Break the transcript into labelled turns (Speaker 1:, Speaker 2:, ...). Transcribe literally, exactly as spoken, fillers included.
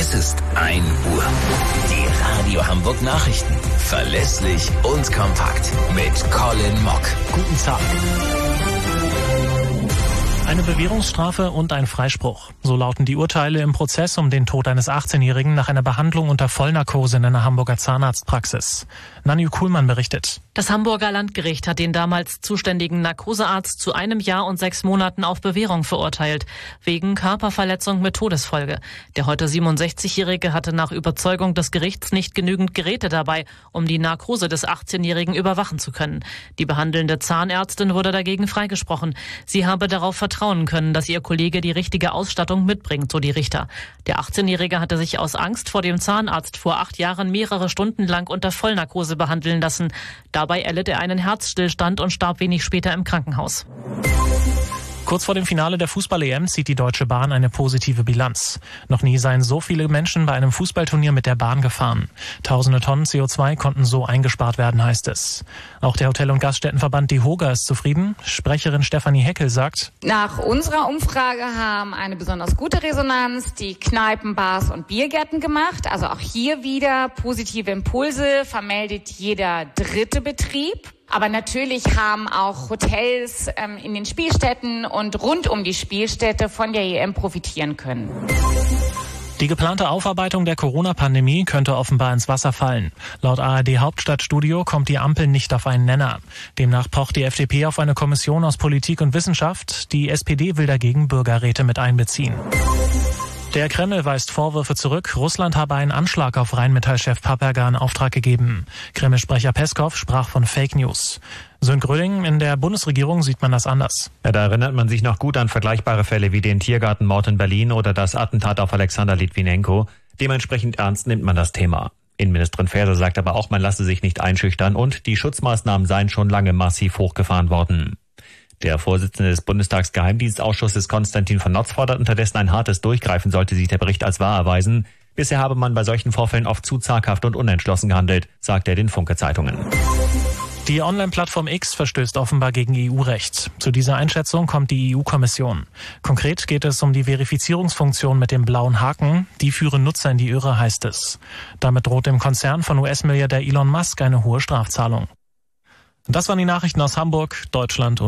Speaker 1: Es ist ein Uhr. Die Radio Hamburg Nachrichten. Verlässlich und kompakt. Mit Colin Mock.
Speaker 2: Guten Tag. Eine Bewährungsstrafe und ein Freispruch. So lauten die Urteile im Prozess um den Tod eines achtzehnjährigen nach einer Behandlung unter Vollnarkose in einer Hamburger Zahnarztpraxis. Nanju Kuhlmann berichtet.
Speaker 3: Das Hamburger Landgericht hat den damals zuständigen Narkosearzt zu einem Jahr und sechs Monaten auf Bewährung verurteilt, wegen Körperverletzung mit Todesfolge. Der heute siebenundsechzigjährige hatte nach Überzeugung des Gerichts nicht genügend Geräte dabei, um die Narkose des achtzehnjährigen überwachen zu können. Die behandelnde Zahnärztin wurde dagegen freigesprochen. Sie habe darauf vertrauen können, dass ihr Kollege die richtige Ausstattung mitbringt, so die Richter. Der achtzehnjährige hatte sich aus Angst vor dem Zahnarzt vor acht Jahren mehrere Stunden lang unter Vollnarkose behandeln lassen. Dabei erlitt er einen Herzstillstand und starb wenig später im Krankenhaus.
Speaker 2: Kurz vor dem Finale der Fußball-E M zieht die Deutsche Bahn eine positive Bilanz. Noch nie seien so viele Menschen bei einem Fußballturnier mit der Bahn gefahren. Tausende Tonnen C O zwei konnten so eingespart werden, heißt es. Auch der Hotel- und Gaststättenverband DEHOGA ist zufrieden. Sprecherin Stefanie Heckel sagt:
Speaker 4: Nach unserer Umfrage haben eine besonders gute Resonanz die Kneipen, Bars und Biergärten gemacht. Also auch hier wieder positive Impulse, vermeldet jeder dritte Betrieb. Aber natürlich haben auch Hotels ähm, in den Spielstätten und rund um die Spielstätte von der E M profitieren können.
Speaker 2: Die geplante Aufarbeitung der Corona-Pandemie könnte offenbar ins Wasser fallen. Laut A R D-Hauptstadtstudio kommt die Ampel nicht auf einen Nenner. Demnach pocht die F D P auf eine Kommission aus Politik und Wissenschaft. Die S P D will dagegen Bürgerräte mit einbeziehen. Der Kreml weist Vorwürfe zurück, Russland habe einen Anschlag auf Rheinmetall-Chef Papperger in Auftrag gegeben. Kreml-Sprecher Peskov sprach von Fake News. Sönn Gröding, in der Bundesregierung sieht man das anders.
Speaker 5: Ja, da erinnert man sich noch gut an vergleichbare Fälle wie den Tiergartenmord in Berlin oder das Attentat auf Alexander Litwinenko. Dementsprechend ernst nimmt man das Thema. Innenministerin Faeser sagt aber auch, man lasse sich nicht einschüchtern und die Schutzmaßnahmen seien schon lange massiv hochgefahren worden. Der Vorsitzende des Bundestagsgeheimdienstausschusses Konstantin von Notz fordert unterdessen ein hartes Durchgreifen, sollte sich der Bericht als wahr erweisen. Bisher habe man bei solchen Vorfällen oft zu zaghaft und unentschlossen gehandelt, sagt er den Funke-Zeitungen.
Speaker 2: Die Online-Plattform X verstößt offenbar gegen E U-Recht. Zu dieser Einschätzung kommt die E U-Kommission. Konkret geht es um die Verifizierungsfunktion mit dem blauen Haken. Die führen Nutzer in die Irre, heißt es. Damit droht dem Konzern von U S-Milliardär Elon Musk eine hohe Strafzahlung. Das waren die Nachrichten aus Hamburg, Deutschland und